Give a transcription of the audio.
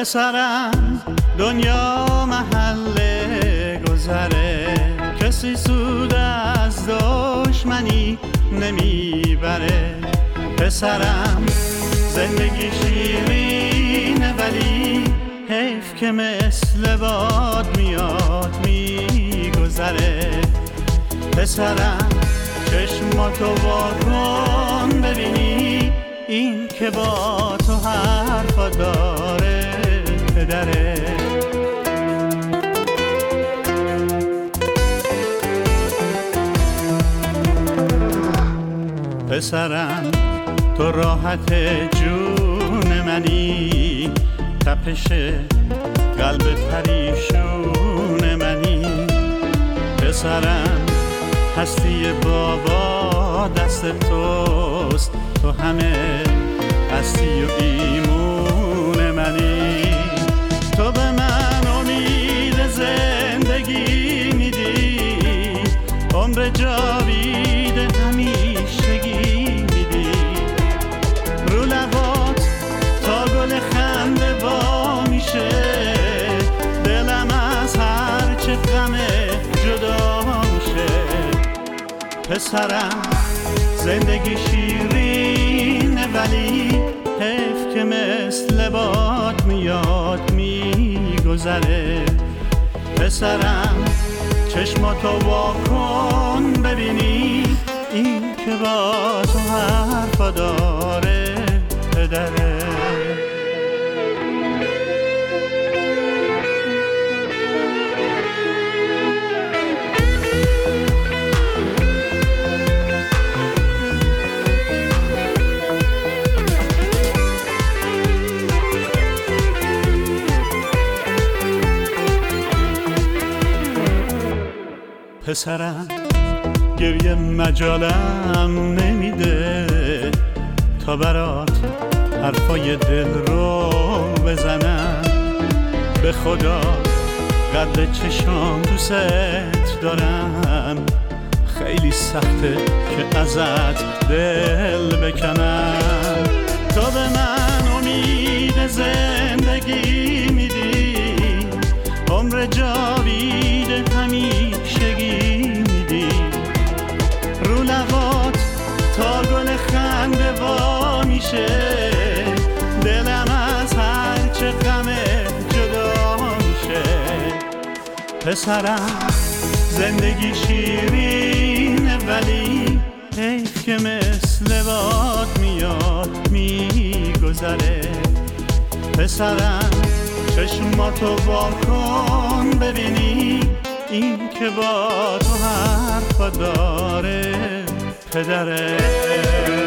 پسرم دنیا محل گذره، کسی سود از دشمنی نمیبره. پسرم زندگی شیرینه ولی حیف که مثل باد میاد میگذره. پسرم چشماتو واکن ببینی این که با تو حرفا داره پدره. پسرم تو راحت جون منی، تپش قلب پریشون منی. پسرم هستی بابا دست توست، تو همه هستی و ایمون منی. تو به من امید زندگی میدی، عمر جاوید همیشگی میدی. رو لبات تا گل خنده وا میشه، دلم از هر چه غم جدا میشه. پسرم زندگی شیرینه ولی حیف که مثل باد میاد میگذره. پسرم چشماتو واکن ببینی این که با تو حرفا داره پدره. پسرم گریه مجالم نمیده تا برات حرفای دل رو بزنم. به خدا قد چشام دوست دارم، خیلی سخته که ازت دل بکنم. تو به من امید زندگی میدی، عمر جاوید همیشگی میدی. رو لبات تا گل خنده وا میشه، دلم از هر چه غم جدا میشه. پسرم زندگی شیرینه ولی حیف که مثل باد میاد میگذره. پسرم چشماتو واکن ببینی این که با تو حرفا داره پدره.